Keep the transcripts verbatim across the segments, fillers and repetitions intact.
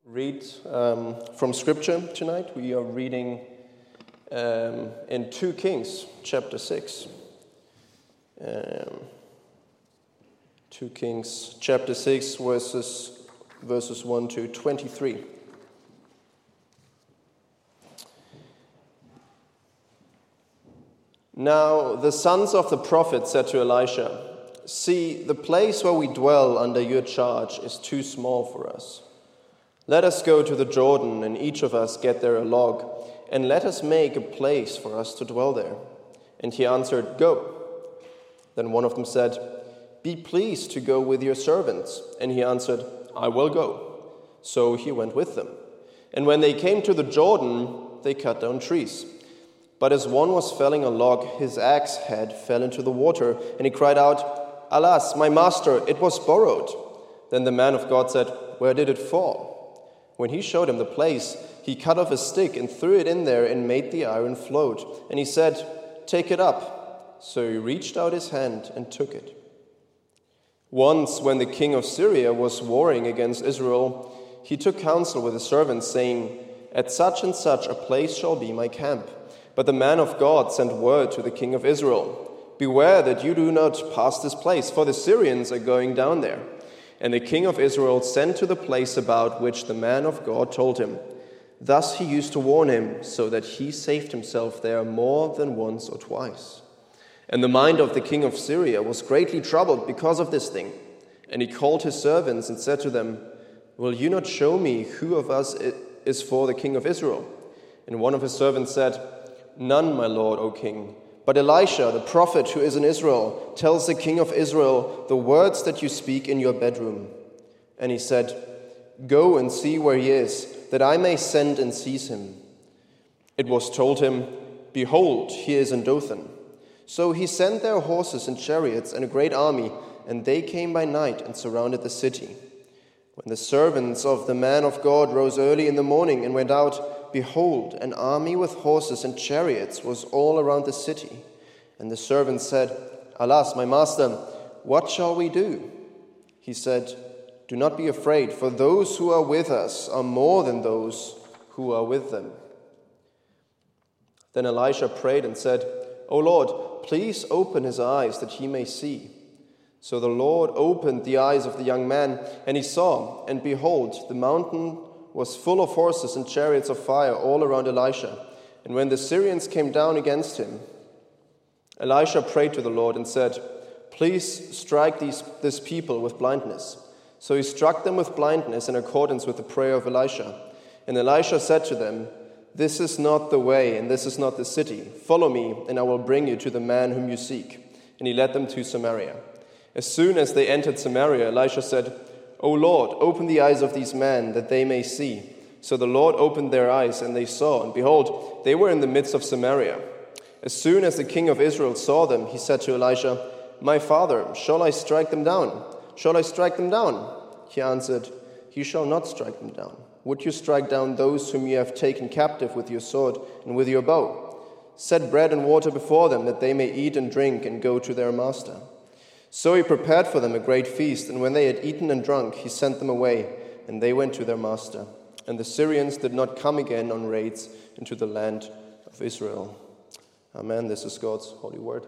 Read um, from Scripture tonight. We are reading um, in Second Kings chapter six. Um, Second Kings chapter six verses verses one to twenty-three. Now the sons of the prophet said to Elisha, "See, the place where we dwell under your charge is too small for us. Let us go to the Jordan, and each of us get there a log, and let us make a place for us to dwell there." And he answered, "Go." Then one of them said, "Be pleased to go with your servants." And he answered, "I will go." So he went with them. And when they came to the Jordan, they cut down trees. But as one was felling a log, his axe head fell into the water, and he cried out, "Alas, my master, it was borrowed." Then the man of God said, "Where did it fall?" When he showed him the place, he cut off a stick and threw it in there and made the iron float. And he said, "Take it up." So he reached out his hand and took it. Once, when the king of Syria was warring against Israel, he took counsel with his servants, saying, "At such and such a place shall be my camp." But the man of God sent word to the king of Israel, "Beware that you do not pass this place, for the Syrians are going down there." And the king of Israel sent to the place about which the man of God told him. Thus he used to warn him, so that he saved himself there more than once or twice. And the mind of the king of Syria was greatly troubled because of this thing. And he called his servants and said to them, "Will you not show me who of us is for the king of Israel?" And one of his servants said, "None, my lord, O king. But Elisha, the prophet who is in Israel, tells the king of Israel the words that you speak in your bedroom." And he said, "Go and see where he is, that I may send and seize him." It was told him, "Behold, he is in Dothan." So he sent their horses and chariots and a great army, and they came by night and surrounded the city. When the servants of the man of God rose early in the morning and went out, behold, an army with horses and chariots was all around the city. And the servants said, "Alas, my master, what shall we do?" He said, "Do not be afraid, for those who are with us are more than those who are with them." Then Elisha prayed and said, "O Lord, please open his eyes that he may see." So the Lord opened the eyes of the young man, and he saw, and behold, the mountain was full of horses and chariots of fire all around Elisha. And when the Syrians came down against him, Elisha prayed to the Lord and said, "Please strike these, this people with blindness." So he struck them with blindness in accordance with the prayer of Elisha. And Elisha said to them, "This is not the way, and this is not the city. Follow me, and I will bring you to the man whom you seek." And he led them to Samaria. As soon as they entered Samaria, Elisha said, "O Lord, open the eyes of these men, that they may see." So the Lord opened their eyes, and they saw, and behold, they were in the midst of Samaria. As soon as the king of Israel saw them, he said to Elisha, "My father, shall I strike them down? Shall I strike them down?" He answered, "You shall not strike them down. Would you strike down those whom you have taken captive with your sword and with your bow? Set bread and water before them, that they may eat and drink and go to their master." So he prepared for them a great feast, and when they had eaten and drunk, he sent them away, and they went to their master. And the Syrians did not come again on raids into the land of Israel. Amen. This is God's holy word.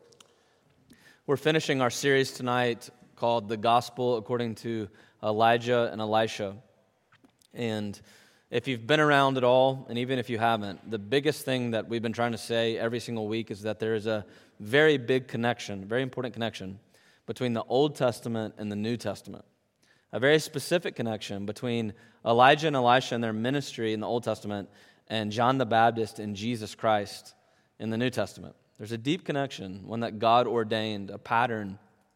We're finishing our series tonight called The Gospel According to Elijah and Elisha. And if you've been around at all, and even if you haven't, the biggest thing that we've been trying to say every single week is that there is a very big connection, very important connection, between the Old Testament and the New Testament. A very specific connection between Elijah and Elisha and their ministry in the Old Testament and John the Baptist and Jesus Christ in the New Testament. There's a deep connection, one that God ordained, a pattern.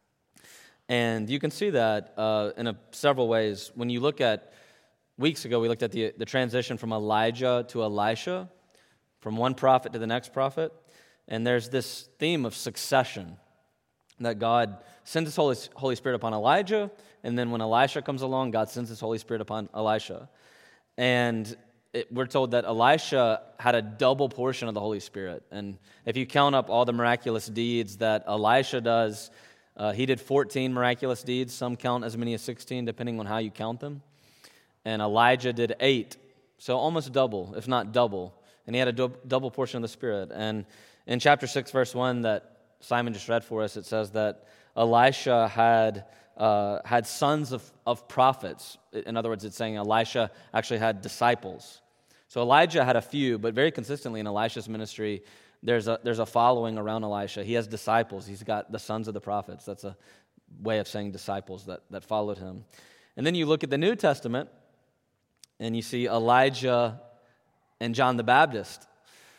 And you can see that uh, in a, several ways. When you look at, weeks ago we looked at the, the transition from Elijah to Elisha, from one prophet to the next prophet. And there's this theme of succession, that God sends His Holy, Holy Spirit upon Elijah, and then when Elisha comes along, God sends His Holy Spirit upon Elisha. And it, we're told that Elisha had a double portion of the Holy Spirit. And if you count up all the miraculous deeds that Elisha does, uh, he did fourteen miraculous deeds. Some count as many as sixteen, depending on how you count them. and Elijah did eight. So almost double, if not double. And he had a du- double portion of the Spirit. And in chapter six, verse one that Simon just read for us, it says that Elisha had uh, had sons of, of prophets. In other words, it's saying Elisha actually had disciples. So Elijah had a few, but very consistently in Elisha's ministry, there's a, there's a following around Elisha. He has disciples. He's got the sons of the prophets. That's a way of saying disciples that, that followed him. And then you look at the New Testament, and you see Elijah and John the Baptist.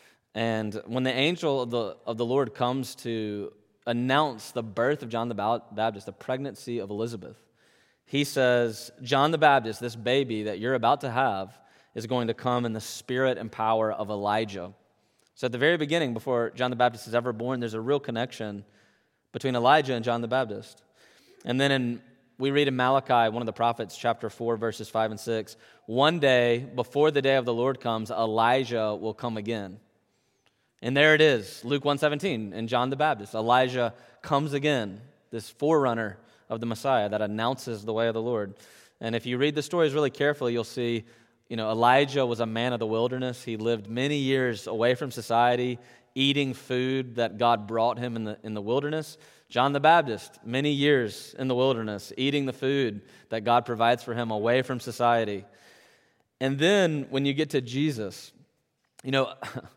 And when the angel of the, of the Lord comes to announce the birth of John the Baptist, the pregnancy of Elizabeth, he says, John the Baptist, this baby that you're about to have, is going to come in the spirit and power of Elijah. So at the very beginning, before John the Baptist is ever born, there's a real connection between Elijah and John the Baptist. And then in, we read in Malachi, one of the prophets, chapter four, verses five and six, one day, before the day of the Lord comes, Elijah will come again. And there it is, Luke one seventeen, and John the Baptist. Elijah comes again, this forerunner of the Messiah that announces the way of the Lord. And if you read the stories really carefully, you'll see, you know, Elijah was a man of the wilderness. He lived many years away from society, eating food that God brought him in the in the wilderness. John the Baptist, many years in the wilderness, eating the food that God provides for him away from society. And then when you get to Jesus, you know,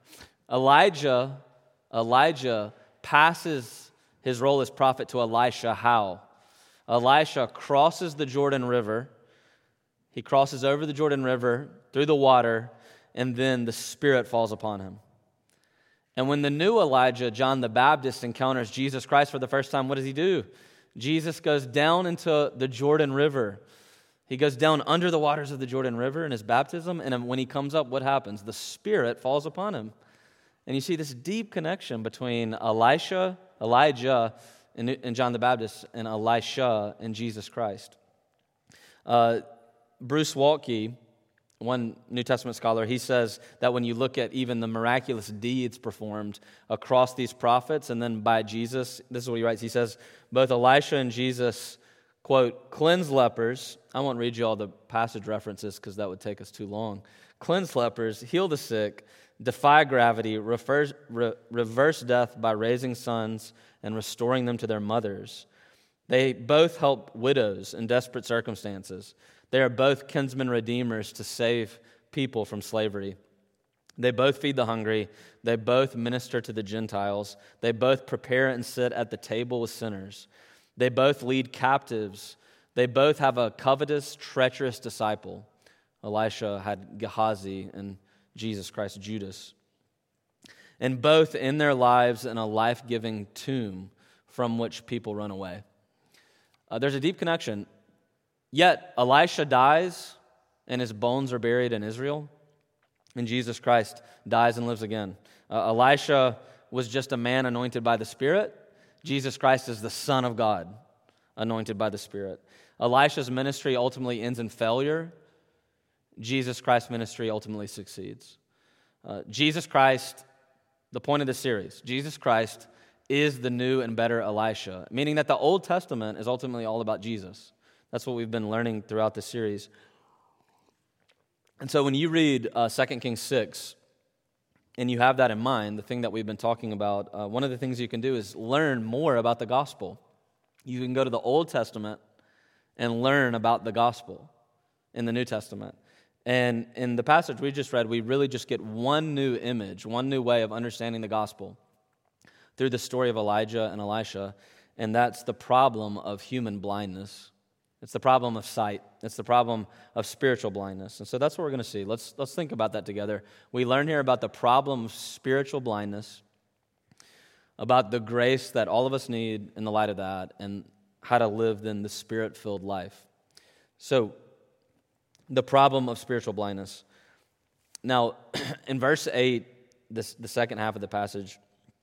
Elijah, Elijah passes his role as prophet to Elisha. How? Elisha crosses the Jordan River. He crosses over the Jordan River through the water, and then the Spirit falls upon him. And when the new Elijah, John the Baptist, encounters Jesus Christ for the first time, what does he do? Jesus goes down into the Jordan River. He goes down under the waters of the Jordan River in his baptism, and when he comes up, what happens? The Spirit falls upon him. And you see this deep connection between Elisha, Elijah, and, and John the Baptist, and Elisha and Jesus Christ. Uh, Bruce Waltke, one New Testament scholar, he says that when you look at even the miraculous deeds performed across these prophets and then by Jesus, this is what he writes. He says, both Elisha and Jesus, quote, cleanse lepers. I won't read you all the passage references because that would take us too long. Cleanse lepers, heal the sick, defy gravity, reverse, re, reverse death by raising sons and restoring them to their mothers. They both help widows in desperate circumstances. They are both kinsman redeemers to save people from slavery. They both feed the hungry. They both minister to the Gentiles. They both prepare and sit at the table with sinners. They both lead captives. They both have a covetous, treacherous disciple. Elisha had Gehazi and Jesus Christ, Judas. And both in their lives in a life-giving tomb from which people run away. Uh, there's a deep connection. Yet Elisha dies and his bones are buried in Israel, and Jesus Christ dies and lives again. Uh, Elisha was just a man anointed by the Spirit. Jesus Christ is the Son of God, anointed by the Spirit. Elisha's ministry ultimately ends in failure. Jesus Christ's ministry ultimately succeeds. Uh, Jesus Christ, the point of this series, Jesus Christ is the new and better Elisha, meaning that the Old Testament is ultimately all about Jesus. That's what we've been learning throughout the series. And so when you read uh, Second Kings six, and you have that in mind, the thing that we've been talking about, uh, one of the things you can do is learn more about the gospel. You can go to the Old Testament and learn about the gospel in the New Testament. And in the passage we just read, we really just get one new image, one new way of understanding the gospel through the story of Elijah and Elisha, and that's the problem of human blindness. It's the problem of sight. It's the problem of spiritual blindness. And so that's what we're going to see. Let's, let's think about that together. We learn here about the problem of spiritual blindness, about the grace that all of us need in the light of that, and how to live then the Spirit-filled life. So, the problem of spiritual blindness. Now, in verse eight, this, the second half of the passage,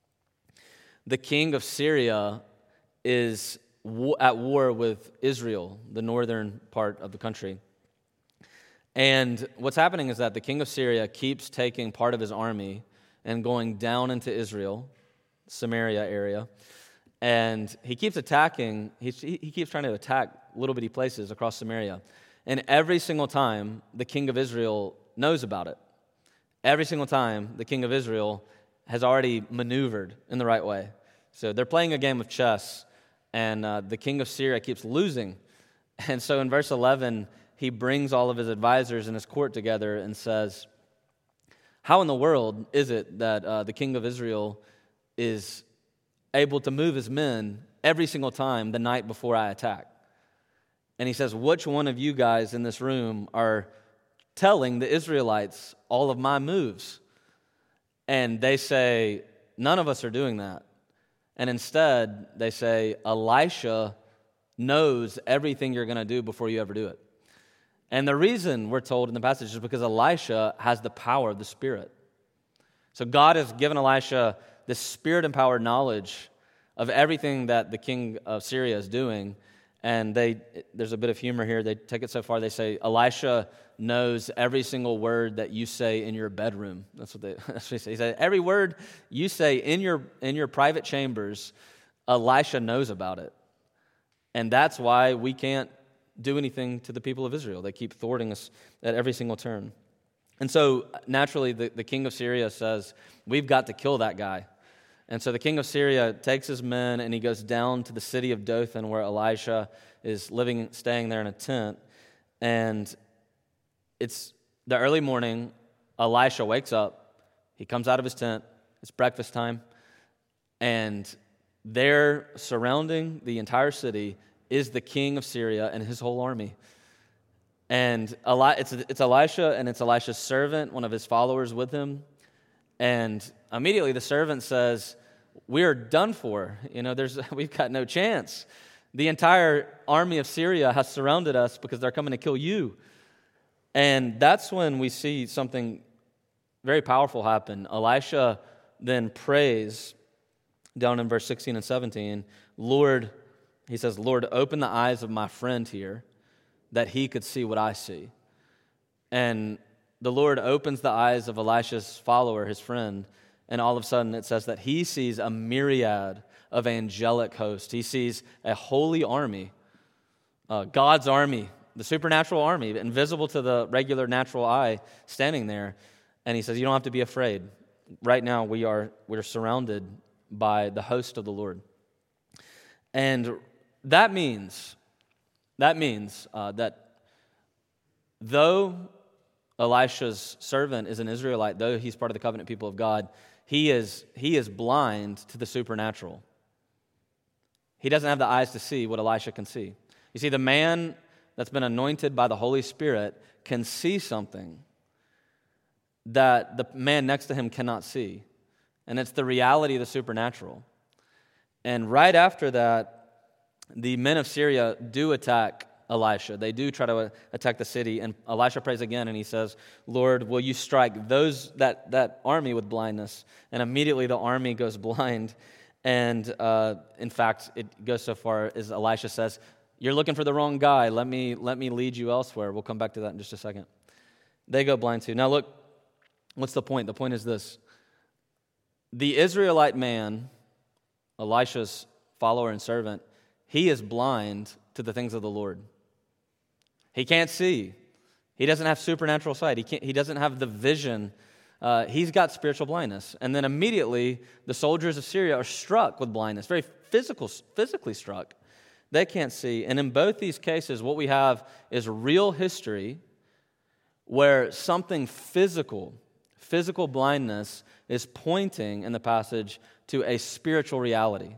the king of Syria is at war with Israel, the northern part of the country. And what's happening is that the king of Syria keeps taking part of his army and going down into Israel, Samaria area, and he keeps attacking, he, he keeps trying to attack little bitty places across Samaria. And every single time, the king of Israel knows about it. Every single time, the king of Israel has already maneuvered in the right way. So they're playing a game of chess, and uh, the king of Syria keeps losing. And so in verse eleven, he brings all of his advisors and his court together and says, how in the world is it that uh, the king of Israel is able to move his men every single time the night before I attack? And he says, which one of you guys in this room are telling the Israelites all of my moves? And they say, none of us are doing that. And instead, they say, Elisha knows everything you're going to do before you ever do it. And the reason we're told in the passage is because Elisha has the power of the Spirit. So God has given Elisha this Spirit-empowered knowledge of everything that the king of Syria is doing. And they, there's a bit of humor here. They take it so far, they say, Elisha knows every single word that you say in your bedroom. That's what they, that's what they say. He said, every word you say in your, in your private chambers, Elisha knows about it. And that's why we can't do anything to the people of Israel. They keep thwarting us at every single turn. And so, naturally, the, the king of Syria says, we've got to kill that guy. And so the king of Syria takes his men and he goes down to the city of Dothan where Elisha is living, staying there in a tent. And it's the early morning. Elisha wakes up. He comes out of his tent. It's breakfast time. And there, surrounding the entire city, is the king of Syria and his whole army. And it's, it's Elisha and it's Elisha's servant, one of his followers with him. And immediately the servant says, we are done for. You know, there's we've got no chance. The entire army of Syria has surrounded us because they're coming to kill you. And that's when we see something very powerful happen. Elisha then prays down in verse sixteen and seventeen, Lord, he says, Lord, open the eyes of my friend here that he could see what I see. And the Lord opens the eyes of Elisha's follower, his friend, and all of a sudden it says that he sees a myriad of angelic hosts. He sees a holy army, uh, God's army, the supernatural army, invisible to the regular natural eye, standing there. And he says, you don't have to be afraid. Right now we are we're surrounded by the host of the Lord. And that means, that means uh, that though Elisha's servant is an Israelite, though he's part of the covenant people of God, he is, he is blind to the supernatural. He doesn't have the eyes to see what Elisha can see. You see, the man that's been anointed by the Holy Spirit can see something that the man next to him cannot see. And it's the reality of the supernatural. And right after that, the men of Syria do attack Elisha. They do try to attack the city, and Elisha prays again, and he says, Lord, will you strike those that, that army with blindness? And immediately the army goes blind, and uh, in fact, it goes so far as Elisha says, you're looking for the wrong guy. Let me, let me lead you elsewhere. We'll come back to that in just a second. They go blind too. Now look, what's the point? The point is this. The Israelite man, Elisha's follower and servant, he is blind to the things of the Lord. He can't see. He doesn't have supernatural sight. He can't. He doesn't have the vision. Uh, he's got spiritual blindness. And then immediately, the soldiers of Syria are struck with blindness, very physical, physically struck. They can't see. And in both these cases, what we have is real history where something physical, physical blindness is pointing in the passage to a spiritual reality.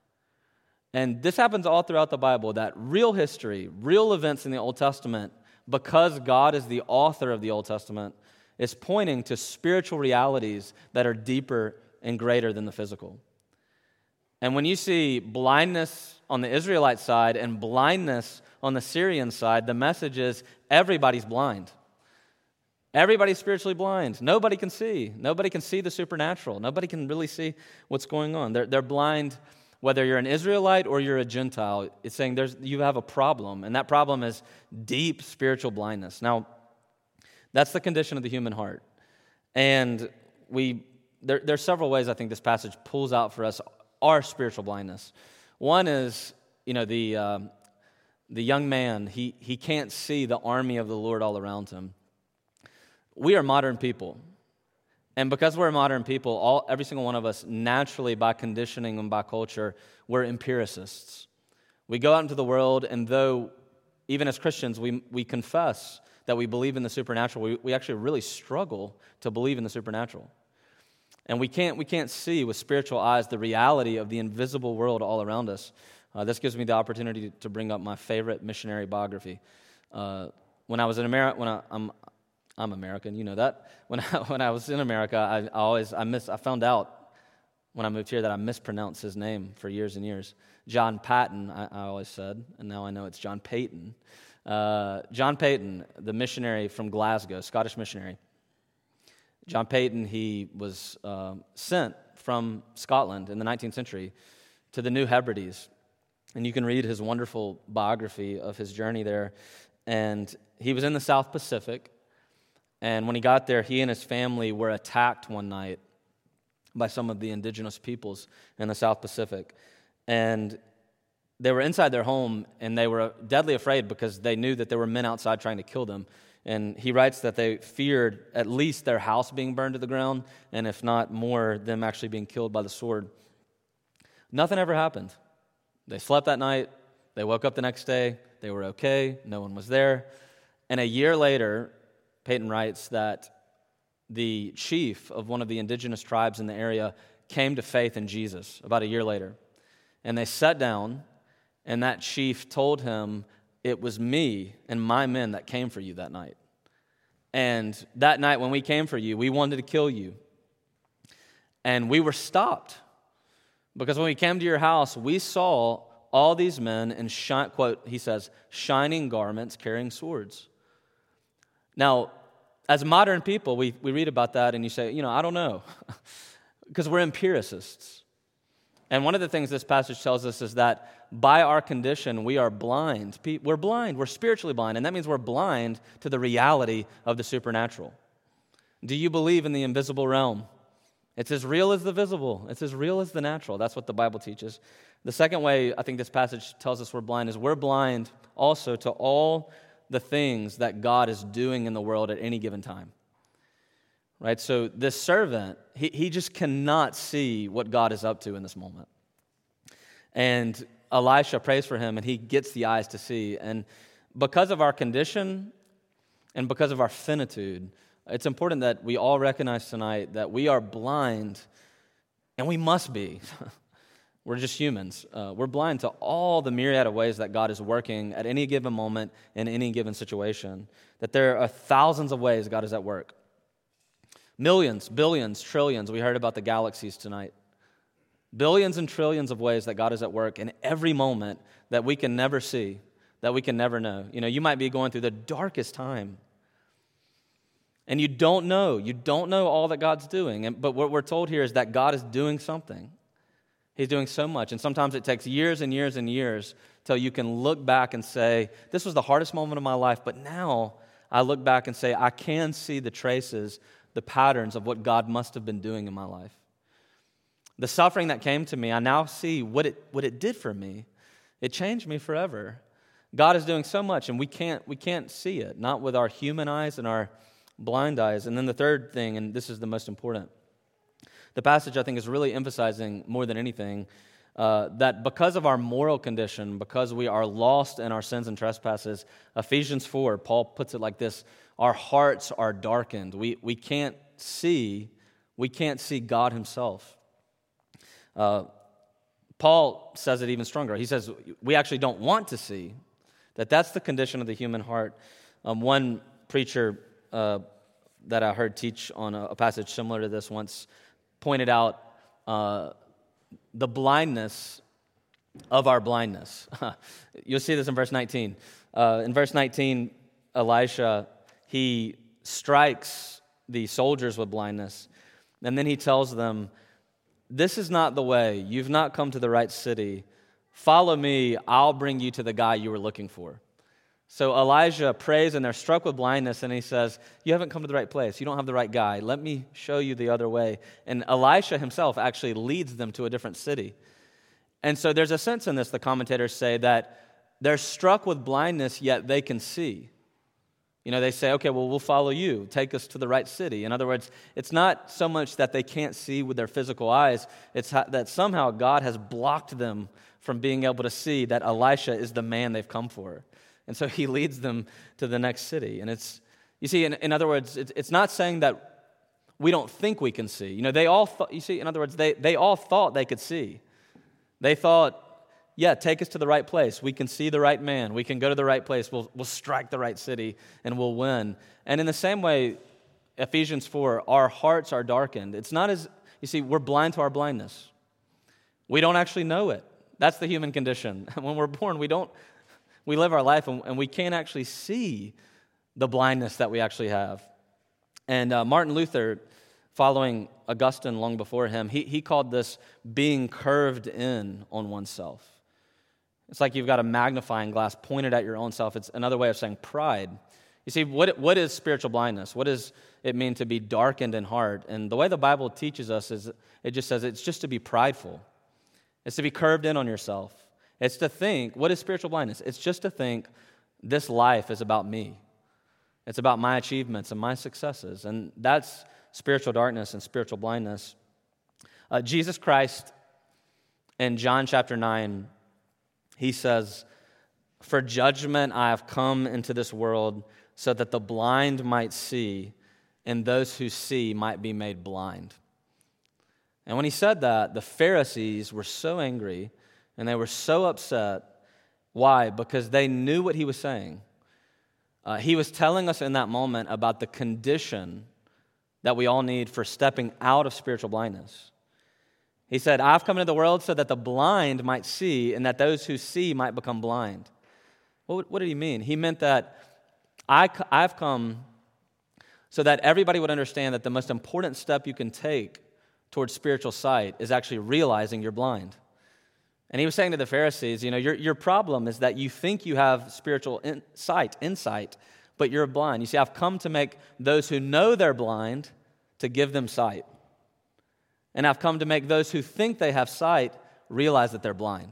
And this happens all throughout the Bible, that real history, real events in the Old Testament, because God is the author of the Old Testament, is pointing to spiritual realities that are deeper and greater than the physical. And when you see blindness on the Israelite side and blindness on the Syrian side, the message is everybody's blind. Everybody's spiritually blind. Nobody can see. Nobody can see the supernatural. Nobody can really see what's going on. They're, they're blind. Whether you're an Israelite or you're a Gentile, it's saying there's you have a problem, and that problem is deep spiritual blindness. Now, that's the condition of the human heart. And we there, there are several ways I think this passage pulls out for us our spiritual blindness. One is, you know, the um, the young man, he, he can't see the army of the Lord all around him. We are modern people. And because we're modern people, all every single one of us, naturally by conditioning and by culture, we're empiricists. We go out into the world, and though, even as Christians, we, we confess that we believe in the supernatural, we, we actually really struggle to believe in the supernatural. And we can't, we can't see with spiritual eyes the reality of the invisible world all around us. Uh, this gives me the opportunity to bring up my favorite missionary biography. Uh, when I was in America, when I, I'm I'm American, you know that. When I, when I was in America, I, I always I miss I found out when I moved here that I mispronounced his name for years and years. John Patton, I, I always said, and now I know it's John Payton. Uh, John Payton, the missionary from Glasgow, Scottish missionary. John Payton, he was uh, sent from Scotland in the nineteenth century to the New Hebrides. And you can read his wonderful biography of his journey there. And he was in the South Pacific. And when he got there, he and his family were attacked one night by some of the indigenous peoples in the South Pacific. And they were inside their home, and they were deadly afraid because they knew that there were men outside trying to kill them. And he writes that they feared at least their house being burned to the ground, and if not more, them actually being killed by the sword. Nothing ever happened. They slept that night. They woke up the next day. They were okay. No one was there. And a year later, Payton writes that the chief of one of the indigenous tribes in the area came to faith in Jesus about a year later. And they sat down, and that chief told him, "It was me and my men that came for you that night. And that night when we came for you, we wanted to kill you. And we were stopped. Because when we came to your house, we saw all these men in, shi- quote, he says, shining garments carrying swords." Now, as modern people, we, we read about that and you say, you know, I don't know. Because we're empiricists. And one of the things this passage tells us is that by our condition, we are blind. We're blind. We're spiritually blind. And that means we're blind to the reality of the supernatural. Do you believe in the invisible realm? It's as real as the visible. It's as real as the natural. That's what the Bible teaches. The second way I think this passage tells us we're blind is we're blind also to all the things that God is doing in the world at any given time. Right? So this servant, he, he just cannot see what God is up to in this moment. And Elisha prays for him, and he gets the eyes to see. And because of our condition and because of our finitude, it's important that we all recognize tonight that we are blind, and we must be. We're just humans. Uh, we're blind to all the myriad of ways that God is working at any given moment in any given situation. That there are thousands of ways God is at work. Millions, billions, trillions. We heard about the galaxies tonight. Billions and trillions of ways that God is at work in every moment that we can never see, that we can never know. You know, you might be going through the darkest time, and you don't know. You don't know all that God's doing. And, but what we're told here is that God is doing something. He's doing so much. And sometimes it takes years and years and years till you can look back and say, this was the hardest moment of my life, but now I look back and say, I can see the traces, the patterns of what God must have been doing in my life. The suffering that came to me, I now see what it what it did for me. It changed me forever. God is doing so much, and we can't we can't see it, not with our human eyes and our blind eyes. And then the third thing, and this is the most important, the passage I think is really emphasizing more than anything uh, that because of our moral condition, because we are lost in our sins and trespasses, Ephesians four, Paul puts it like this: our hearts are darkened. We we can't see we can't see God Himself. Uh, Paul says it even stronger. He says we actually don't want to see, that that's the condition of the human heart. Um, one preacher uh, that I heard teach on a, a passage similar to this once pointed out uh, the blindness of our blindness. You'll see this in verse nineteen. Uh, in verse nineteen, Elisha, he strikes the soldiers with blindness, and then he tells them, this is not the way. You've not come to the right city. Follow me. I'll bring you to the guy you were looking for. So Elijah prays, and they're struck with blindness, and he says, you haven't come to the right place. You don't have the right guy. Let me show you the other way. And Elisha himself actually leads them to a different city. And so there's a sense in this, the commentators say, that they're struck with blindness, yet they can see. You know, they say, okay, well, we'll follow you. Take us to the right city. In other words, it's not so much that they can't see with their physical eyes. It's that somehow God has blocked them from being able to see that Elisha is the man they've come for. And so he leads them to the next city. And it's, you see, in, in other words, it's, it's not saying that we don't think we can see. You know, they all thought, you see, in other words, they, they all thought they could see. They thought, yeah, take us to the right place. We can see the right man. We can go to the right place. We'll, we'll strike the right city and we'll win. And in the same way, Ephesians four, our hearts are darkened. It's not as, you see, we're blind to our blindness. We don't actually know it. That's the human condition. When we're born, we don't, we live our life and, and we can't actually see the blindness that we actually have. And uh, Martin Luther, following Augustine long before him, he, he called this being curved in on oneself. It's like you've got a magnifying glass pointed at your own self. It's another way of saying pride. You see, what, what is spiritual blindness? What does it mean to be darkened in heart? And the way the Bible teaches us is it just says it's just to be prideful. It's to be curved in on yourself. It's to think, what is spiritual blindness? It's just to think this life is about me. It's about my achievements and my successes. And that's spiritual darkness and spiritual blindness. Uh, Jesus Christ in John chapter nine, he says, "For judgment I have come into this world so that the blind might see and those who see might be made blind." And when he said that, the Pharisees were so angry and they were so upset. Why? Because they knew what he was saying. Uh, he was telling us in that moment about the condition that we all need for stepping out of spiritual blindness. He said, "I've come into the world so that the blind might see and that those who see might become blind." What, what did he mean? He meant that I, I've come so that everybody would understand that the most important step you can take towards spiritual sight is actually realizing you're blind. And he was saying to the Pharisees, you know, your, your problem is that you think you have spiritual insight, insight, but you're blind. You see, I've come to make those who know they're blind to give them sight. And I've come to make those who think they have sight realize that they're blind.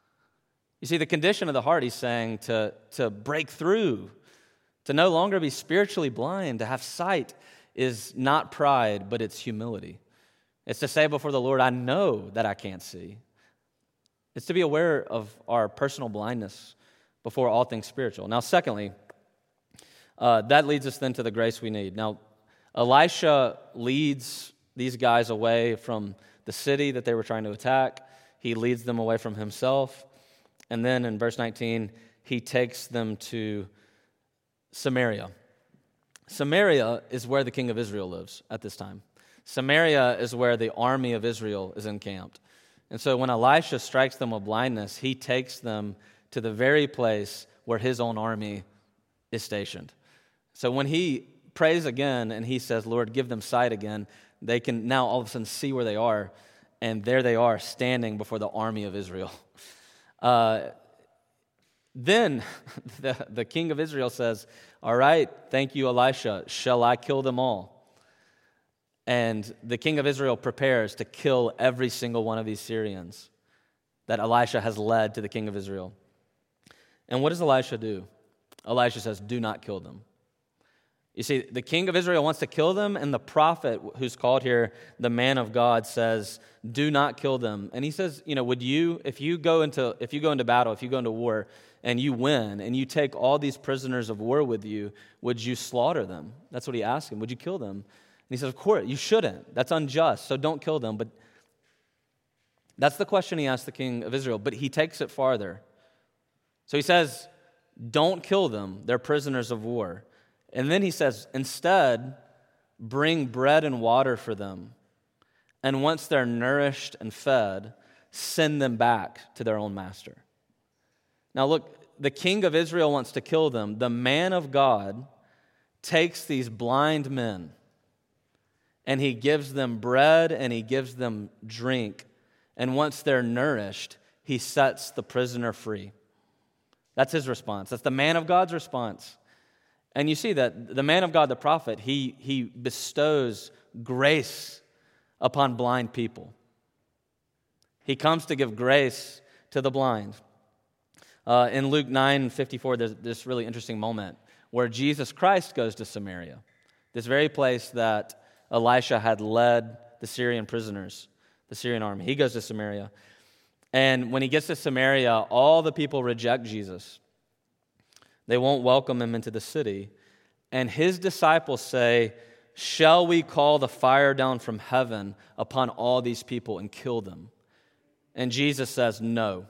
You see, the condition of the heart, he's saying, to, to break through, to no longer be spiritually blind, to have sight, is not pride, but it's humility. It's to say before the Lord, I know that I can't see. It's to be aware of our personal blindness before all things spiritual. Now, secondly, uh, that leads us then to the grace we need. Now, Elisha leads these guys away from the city that they were trying to attack. He leads them away from himself. And then in verse nineteen, he takes them to Samaria. Samaria is where the king of Israel lives at this time. Samaria is where the army of Israel is encamped. And so when Elisha strikes them with blindness, he takes them to the very place where his own army is stationed. So when he prays again and he says, Lord, give them sight again, they can now all of a sudden see where they are, and there they are standing before the army of Israel. Uh, then the, the king of Israel says, all right, thank you, Elisha. Shall I kill them all? And the king of Israel prepares to kill every single one of these Syrians that Elisha has led to the king of Israel. And what does Elisha do? Elisha says, do not kill them. You see, the king of Israel wants to kill them, and the prophet, who's called here the man of God, says, do not kill them. And he says, you know, would you, if you go into, if you go into battle, if you go into war, and you win, and you take all these prisoners of war with you, would you slaughter them? That's what he asked him. Would you kill them? And he says, of course, you shouldn't. That's unjust, so don't kill them. But that's the question he asked the king of Israel, but he takes it farther. So he says, don't kill them. They're prisoners of war. And then he says, instead, bring bread and water for them. And once they're nourished and fed, send them back to their own master. Now look, the king of Israel wants to kill them. The man of God takes these blind men and he gives them bread and he gives them drink. And once they're nourished, he sets the prisoner free. That's his response. That's the man of God's response. And you see that the man of God, the prophet, he, he bestows grace upon blind people. He comes to give grace to the blind. Uh, in Luke nine fifty-four, there's this really interesting moment where Jesus Christ goes to Samaria, this very place that Elisha had led the Syrian prisoners, the Syrian army. He goes to Samaria. And when he gets to Samaria, all the people reject Jesus. They won't welcome him into the city. And his disciples say, "Shall we call the fire down from heaven upon all these people and kill them?" And Jesus says, "No."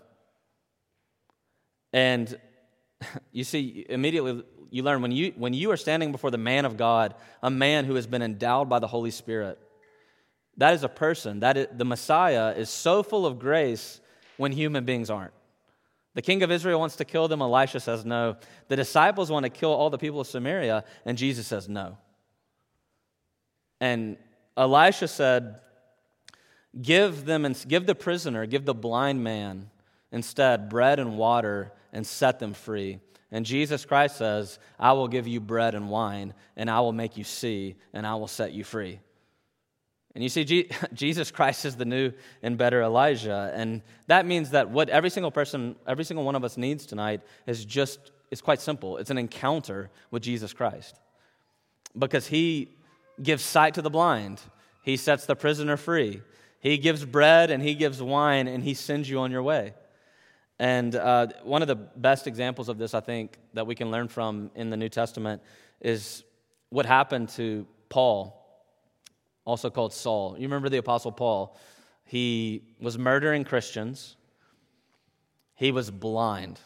And you see, immediately you learn when you when you are standing before the man of God, a man who has been endowed by the Holy Spirit, that is a person, that is, the Messiah is so full of grace when human beings aren't. The king of Israel wants to kill them. Elisha says no. The disciples want to kill all the people of Samaria, and Jesus says no. And Elisha said, give them and give the prisoner, give the blind man instead bread and water and set them free. And Jesus Christ says, I will give you bread and wine, and I will make you see, and I will set you free. And you see, G- Jesus Christ is the new and better Elijah. And that means that what every single person, every single one of us needs tonight is just, it's quite simple. It's an encounter with Jesus Christ. Because he gives sight to the blind. He sets the prisoner free. He gives bread and he gives wine, and he sends you on your way. And uh, one of the best examples of this, I think, that we can learn from in the New Testament is what happened to Paul, also called Saul. You remember the Apostle Paul? He was murdering Christians. He was blind.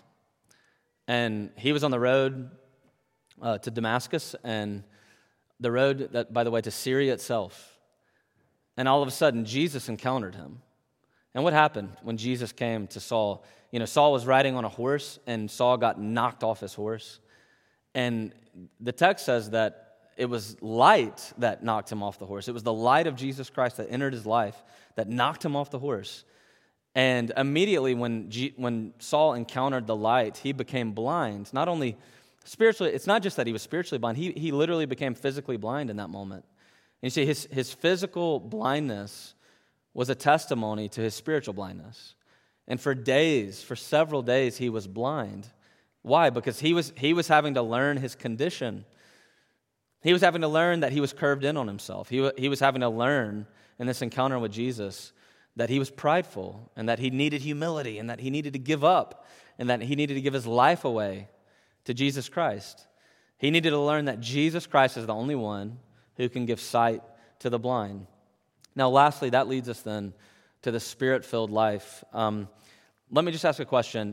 And he was on the road uh, to Damascus, and the road, that, by the way, to Syria itself. And all of a sudden, Jesus encountered him. And what happened when Jesus came to Saul? You know, Saul was riding on a horse, and Saul got knocked off his horse. And the text says that it was light that knocked him off the horse. It was the light of Jesus Christ that entered his life that knocked him off the horse. And immediately when G- when Saul encountered the light, he became blind. Not only spiritually, it's not just that he was spiritually blind. He, he literally became physically blind in that moment. And you see, his, his physical blindness was a testimony to his spiritual blindness. And for days, for several days, he was blind. Why? Because he was he was having to learn his condition. He was having to learn that he was curved in on himself. He, he was having to learn in this encounter with Jesus that he was prideful and that he needed humility and that he needed to give up and that he needed to give his life away to Jesus Christ. He needed to learn that Jesus Christ is the only one who can give sight to the blind. Now, lastly, that leads us then to the Spirit-filled life. Um, let me just ask a question.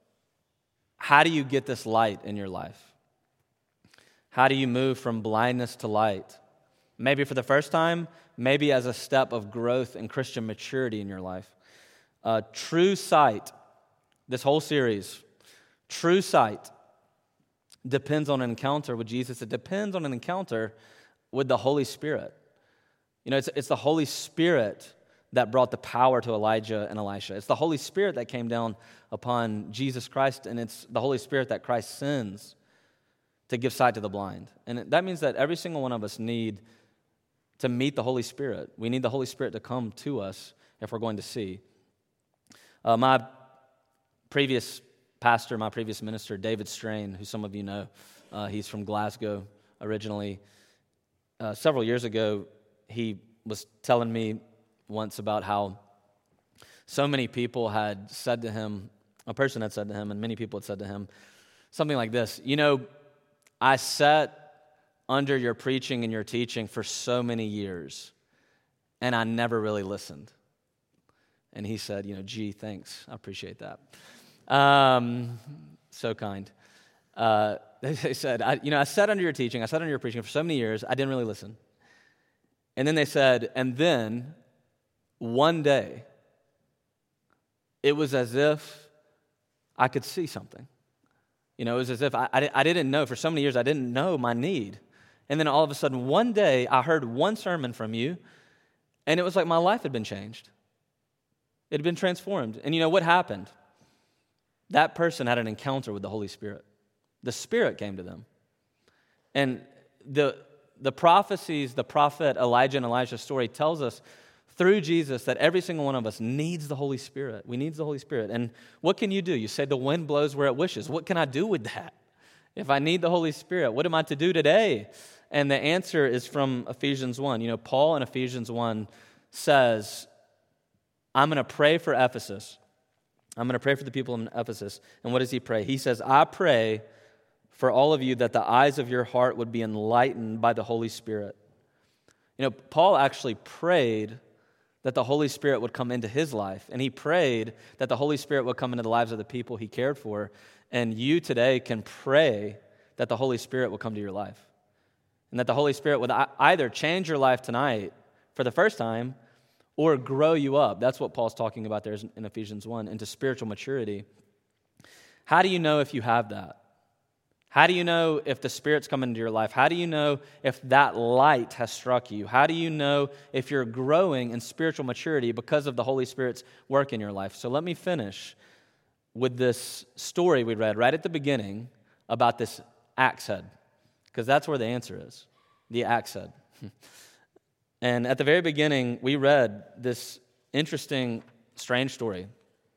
How do you get this light in your life? How do you move from blindness to light? Maybe for the first time, maybe as a step of growth and Christian maturity in your life. Uh, true sight, this whole series, true sight depends on an encounter with Jesus. It depends on an encounter with the Holy Spirit. You know, it's, it's the Holy Spirit that brought the power to Elijah and Elisha. It's the Holy Spirit that came down upon Jesus Christ, and it's the Holy Spirit that Christ sends to give sight to the blind. And that means that every single one of us need to meet the Holy Spirit. We need the Holy Spirit to come to us if we're going to see. Uh, my previous pastor, my previous minister, David Strain, who some of you know, uh, he's from Glasgow originally. Uh, several years ago, he was telling me once about how so many people had said to him, a person had said to him, and many people had said to him, something like this, you know, I sat under your preaching and your teaching for so many years, and I never really listened. And he said, you know, gee, thanks. I appreciate that. Um, so kind. Uh, they said, I, you know, I sat under your teaching, I sat under your preaching for so many years, I didn't really listen. And then they said, and then one day, it was as if I could see something. You know, it was as if I, I, I didn't know, for so many years, I didn't know my need. And then all of a sudden, one day, I heard one sermon from you, and it was like my life had been changed. It had been transformed. And you know what happened? That person had an encounter with the Holy Spirit. The Spirit came to them. And the, the prophecies, the prophet Elijah and Elisha's story tells us through Jesus that every single one of us needs the Holy Spirit. We need the Holy Spirit. And what can you do? You say the wind blows where it wishes. What can I do with that? If I need the Holy Spirit, what am I to do today? And the answer is from Ephesians one. You know, Paul in Ephesians one says, I'm going to pray for Ephesus. I'm going to pray for the people in Ephesus. And what does he pray? He says, I pray for all of you that the eyes of your heart would be enlightened by the Holy Spirit. You know, Paul actually prayed that the Holy Spirit would come into his life. And he prayed that the Holy Spirit would come into the lives of the people he cared for. And you today can pray that the Holy Spirit will come to your life. And that the Holy Spirit would either change your life tonight for the first time or grow you up. That's what Paul's talking about there in Ephesians one, into spiritual maturity. How do you know if you have that? How do you know if the Spirit's come into your life? How do you know if that light has struck you? How do you know if you're growing in spiritual maturity because of the Holy Spirit's work in your life? So let me finish with this story we read right at the beginning about this axe head, because that's where the answer is, the axe head. And at the very beginning, we read this interesting, strange story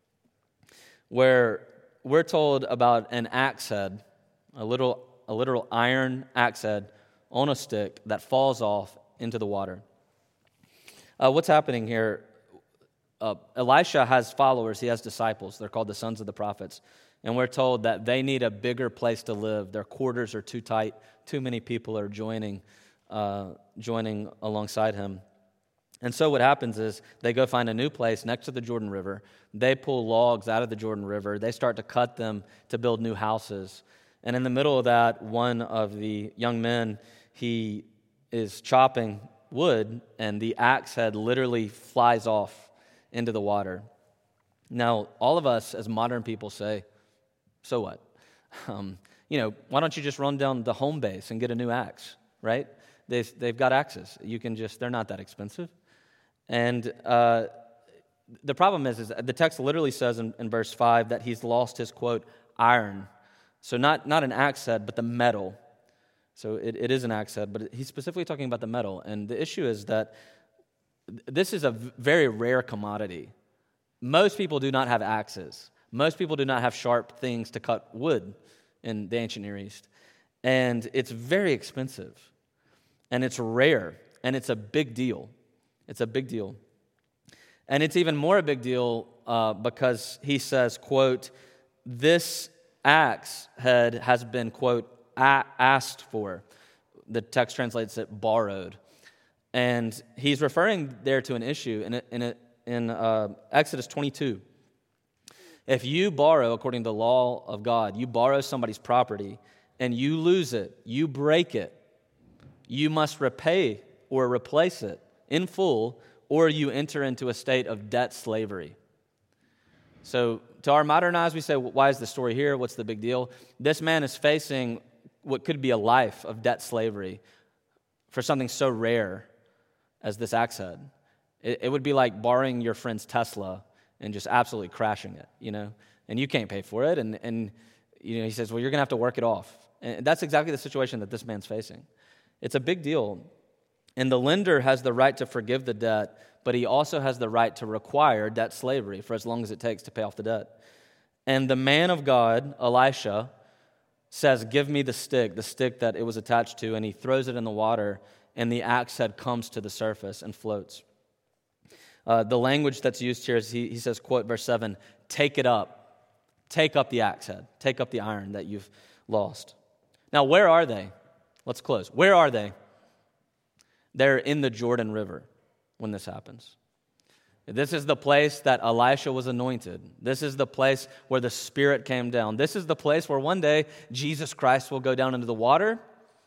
where we're told about an axe head, a little, a literal iron axe head on a stick that falls off into the water. Uh, what's happening here? Uh, Elisha has followers. He has disciples. They're called the sons of the prophets. And we're told that they need a bigger place to live. Their quarters are too tight. Too many people are joining, uh, joining alongside him. And so what happens is they go find a new place next to the Jordan River. They pull logs out of the Jordan River. They start to cut them to build new houses. And in the middle of that, one of the young men, he is chopping wood, and the axe head literally flies off into the water. Now, all of us as modern people say, so what? Um, you know, why don't you just run down the home base and get a new axe, right? They've, they've got axes. You can just, they're not that expensive. And uh, the problem is, is the text literally says in, in verse five that he's lost his, quote, iron. So not, not an axe head, but the metal. So it, it is an axe head, but he's specifically talking about the metal. And the issue is that this is a very rare commodity. Most people do not have axes. Most people do not have sharp things to cut wood in the ancient Near East. And it's very expensive. And it's rare. And it's a big deal. It's a big deal. And it's even more a big deal uh, because he says, quote, this axe head has been, quote, a- asked for. The text translates it borrowed. And he's referring there to an issue in, in, in uh, Exodus twenty-two. If you borrow, according to the law of God, you borrow somebody's property and you lose it, you break it, you must repay or replace it in full, or you enter into a state of debt slavery. So to our modern eyes, we say, why is the story here? What's the big deal? This man is facing what could be a life of debt slavery for something so rare as this axe head. It, it would be like borrowing your friend's Tesla and just absolutely crashing it, you know, and you can't pay for it. And, and you know, he says, well, you're going to have to work it off. And that's exactly the situation that this man's facing. It's a big deal. And the lender has the right to forgive the debt, but he also has the right to require debt slavery for as long as it takes to pay off the debt. And the man of God, Elisha, says, give me the stick, the stick that it was attached to, and he throws it in the water, and the axe head comes to the surface and floats. Uh, the language that's used here is, he, he says, quote, verse seven, take it up. Take up the axe head. Take up the iron that you've lost. Now, where are they? Let's close. Where are they? They're in the Jordan River when this happens. This is the place that Elisha was anointed. This is the place where the Spirit came down. This is the place where one day Jesus Christ will go down into the water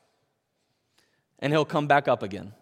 and he'll come back up again.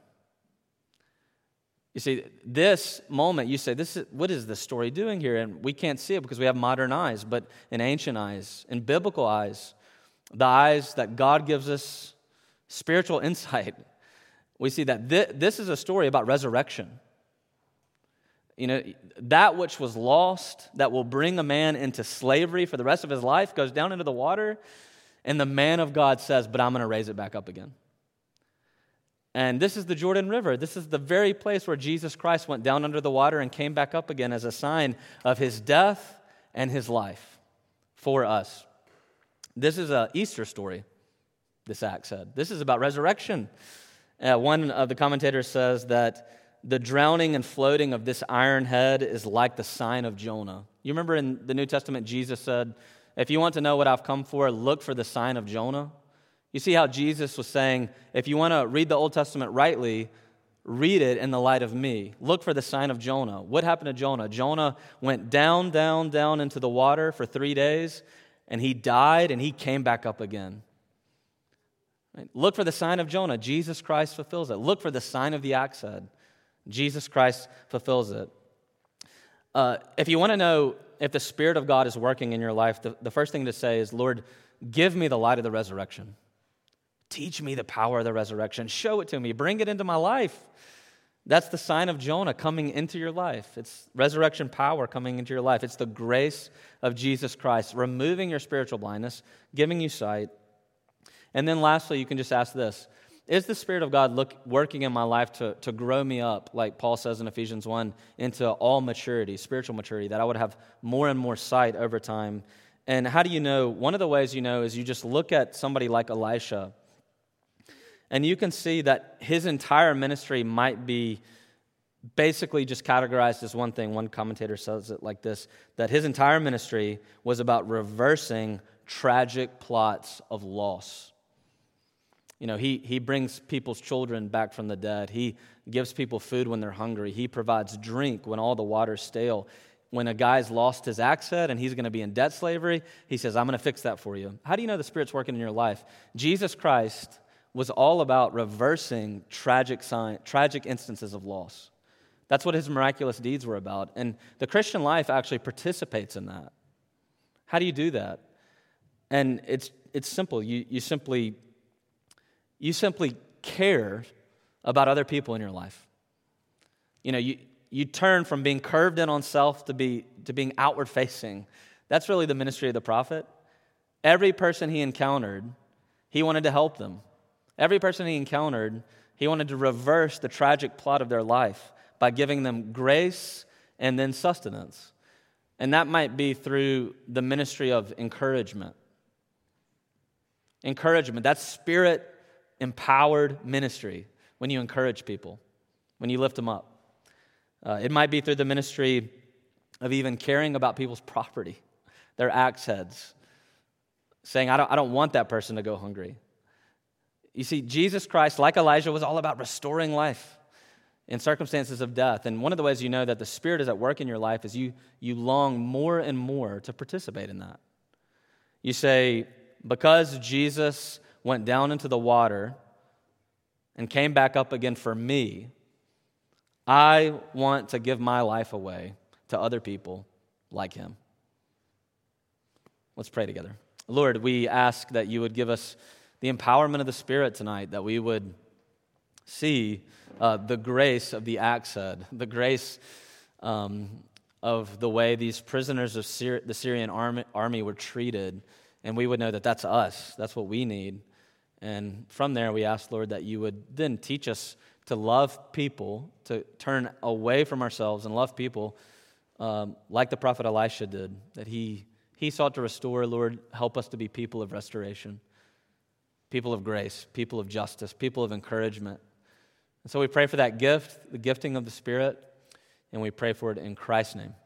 You see, this moment, you say, "This is what is this story doing here?" And we can't see it because we have modern eyes, but in ancient eyes, in biblical eyes, the eyes that God gives us spiritual insight, we see that th- this is a story about resurrection. You know, that which was lost, that will bring a man into slavery for the rest of his life, goes down into the water, and the man of God says, but I'm going to raise it back up again. And this is the Jordan River. This is the very place where Jesus Christ went down under the water and came back up again as a sign of his death and his life for us. This is an Easter story, this act said. This is about resurrection. Uh, one of the commentators says that the drowning and floating of this iron head is like the sign of Jonah. You remember in the New Testament, Jesus said, if you want to know what I've come for, look for the sign of Jonah. You see how Jesus was saying, if you want to read the Old Testament rightly, read it in the light of me. Look for the sign of Jonah. What happened to Jonah? Jonah went down, down, down into the water for three days, and he died, and he came back up again. Right? Look for the sign of Jonah. Jesus Christ fulfills it. Look for the sign of the axe head. Jesus Christ fulfills it. Uh, if you want to know if the Spirit of God is working in your life, the, the first thing to say is, Lord, give me the light of the resurrection. Teach me the power of the resurrection. Show it to me. Bring it into my life. That's the sign of Jonah coming into your life. It's resurrection power coming into your life. It's the grace of Jesus Christ, removing your spiritual blindness, giving you sight. And then lastly, you can just ask this. Is the Spirit of God look, working in my life to, to grow me up, like Paul says in Ephesians one, into all maturity, spiritual maturity, that I would have more and more sight over time? And how do you know? One of the ways you know is you just look at somebody like Elisha, and you can see that his entire ministry might be basically just categorized as one thing. One commentator says it like this, that his entire ministry was about reversing tragic plots of loss. You know, he, he brings people's children back from the dead. He gives people food when they're hungry. He provides drink when all the water's stale. When a guy's lost his axe head and he's going to be in debt slavery, he says, I'm going to fix that for you. How do you know the Spirit's working in your life? Jesus Christ was all about reversing tragic sign, tragic instances of loss. That's what his miraculous deeds were about. And the Christian life actually participates in that. How do you do that? And it's it's simple. You you simply you simply care about other people in your life. You know, you you turn from being curved in on self to be to being outward facing. That's really the ministry of the prophet. Every person he encountered, he wanted to help them. Every person he encountered, he wanted to reverse the tragic plot of their life by giving them grace and then sustenance. And that might be through the ministry of encouragement. Encouragement, that's Spirit-empowered ministry when you encourage people, when you lift them up. Uh, it might be through the ministry of even caring about people's property, their axe heads, saying, I don't, I don't want that person to go hungry. You see, Jesus Christ, like Elijah, was all about restoring life in circumstances of death. And one of the ways you know that the Spirit is at work in your life is you, you long more and more to participate in that. You say, because Jesus went down into the water and came back up again for me, I want to give my life away to other people like him. Let's pray together. Lord, we ask that you would give us the empowerment of the Spirit tonight, that we would see uh, the grace of the axe head, the grace um, of the way these prisoners of Syri- the Syrian army, army were treated, and we would know that that's us, that's what we need. And from there, we ask, Lord, that you would then teach us to love people, to turn away from ourselves and love people um, like the prophet Elisha did, that he, he sought to restore. Lord, help us to be people of restoration. People of grace, people of justice, people of encouragement. And so we pray for that gift, the gifting of the Spirit, and we pray for it in Christ's name.